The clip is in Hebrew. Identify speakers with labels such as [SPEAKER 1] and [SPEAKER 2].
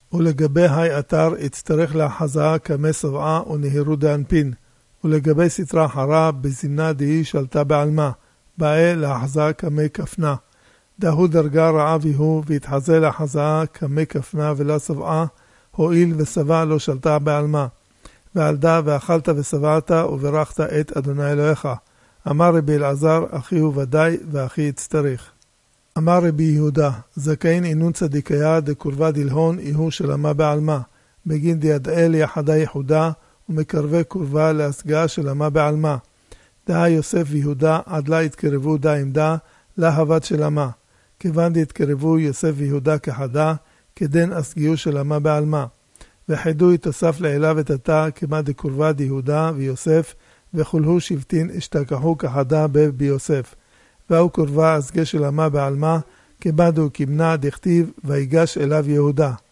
[SPEAKER 1] ולגבי היי אתר יצטרך להחזה כמי סבעה ונהירו דאנפין, ולגבי סתרה חרה בזמנה דהי שלטה בעלמה, באה להחזה כמי כפנה. דהו דרגה רעה ויהו והתחזה להחזה כמי כפנה ולא סבעה, הועיל וסבע לא שלטה בעלמה. ועלדה ואכלת וסבעת וברכת את אדוני אלוהיך. אמר רבי אלעזר, אחי הוא ודאי ואחי יצטריך. אמר רבי יהודה, זכאין אינון צדיקיה דקורבה דלהון איהו שלמה בעלמה, בגין דידאל יחדה יחודה ומקרבה קורבה להשגאה שלמה בעלמה. דהה יוסף ויהודה עד לה התקרבו דה עמדה להבת שלמה. כיוון דהתקרבו יוסף ויהודה כחדה, כדן הסגיהו שלמה בעלמה. וחידו יתוסף לאלה ותתה כמה דקורבה דיהודה ויוסף, וכולהו שבטין השתכחו כחדה ביוסף. והוא קורבה הסגה שלמה בעלמה, כמה דו כמנה דכתיב ויגש אליו יהודה.